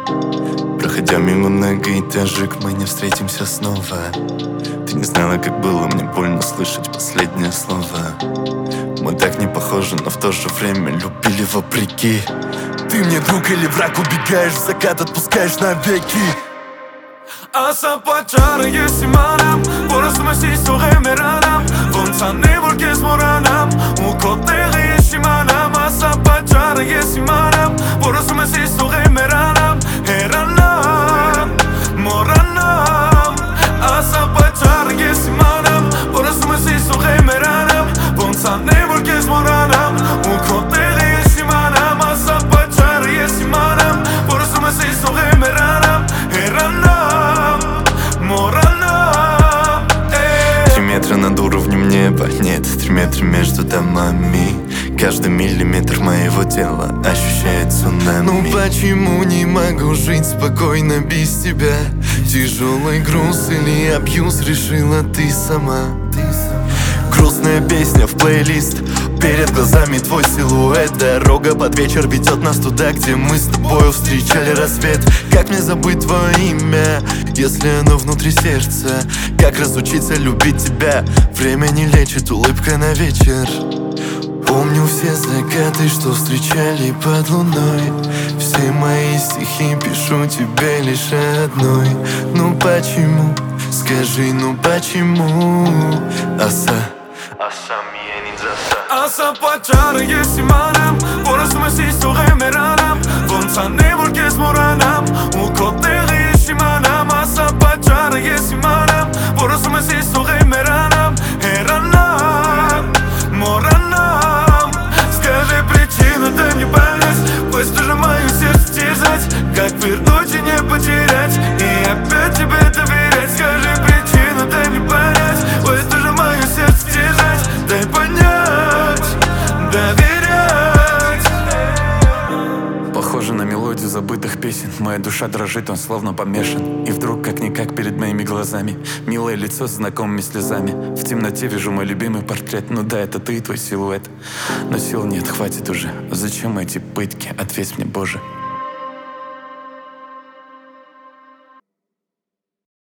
Проходя мимо многоэтажек, мы не встретимся снова. Ты не знала, как было мне больно слышать последнее слово. Мы так не похожи, но в то же время любили вопреки. Ты мне друг или враг, убегаешь в закат, отпускаешь навеки. Ասապաճառը ես իմանամ, որ ասում ես ես թող եմ հեռանամ, ոնց անեմ որ քեզ մոռանամ, ու քո տեղը ես իմանամ. Ասապաճառը ես իմանամ, որ ասում ես ես թող եմ հեռանամ, հեռանամ, մոռանամ. Ասապաճառը ես իմանամ, որ ասում ես ես թող եմ հեռանամ, ոնց անեմ որ քեզ մոռանամ, ու քո տեղը ես իմանամ. Ասապաճառը ես իմանամ, որ ասում ես ես թող եմ հեռանամ, հեռանամ. 3 метра над уровнем неба, нет, 3 метра между домами. Каждый миллиметр моего тела ощущает цунами. Ну почему не могу жить спокойно без тебя? Тяжелый груз или абьюз решила ты сама? Грустная песня в плейлист, перед глазами твой силуэт. Дорога под вечер ведет нас туда, где мы с тобой встречали рассвет. Как мне забыть твое имя, если оно внутри сердца? Как разучиться любить тебя? Время не лечит, улыбка на вечер. Помню все закаты, что встречали под луной. Все мои стихи пишу тебе лишь одной. Ну почему? Скажи, ну почему? Ասապաճառը ես իմանամ, որ ասում ես ես թող եմ հեռանամ, ոնց անեմ որ քեզ մոռանամ, ու քո տեղը ես իմանամ. Ասապաճառը ես иմանամ, որ ասում ես ես թող եմ հեռանամ, հեռանամ, моранам. Скажи причину, дай мне понять, пусть уже мое сердце терзать, как вернуть и не потерять, и опять тебе доверять. Скажи причину, дай мне понять, пусть уже мое сердце терзать, дай понять, доверять. Похоже на мелодию забытых песен. Моя душа дрожит, он словно помешан. И вдруг, как-никак, перед моими глазами милое лицо с знакомыми слезами. В темноте вижу мой любимый портрет. Ну да, это ты и твой силуэт. Но сил нет, хватит уже. Зачем эти пытки? Ответь мне, Боже.